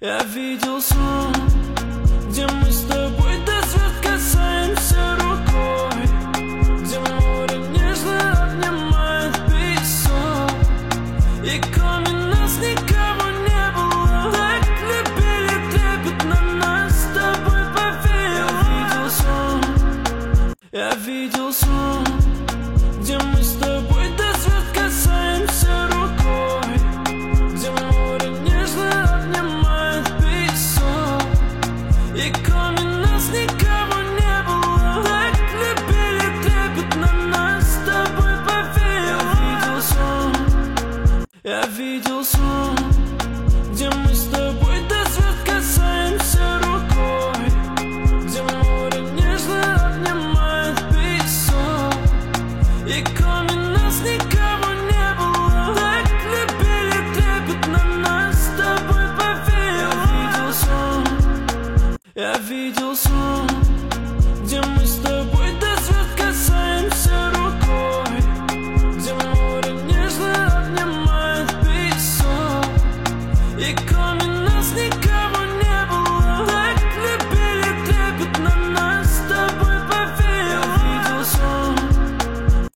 Я видел сон, где мы с тобой до звезд касаемся рукой, где море нежно обнимает песок, и кроме нас никого не было. Так любили, трепетно нас с тобой поверил. Я видел сон, где мы с тобой до звезд касаемся рукой, где море нежно обнимает песок, и кроме нас никого не было. Так любили, трепетно нас с тобой поверил. Я видел сон, где мы с тобой до звезд касаемся рукой, где море нежно обнимает песок, и кроме нас никого не было. Так любили, трепетно нас с тобой поверил. Я видел сон.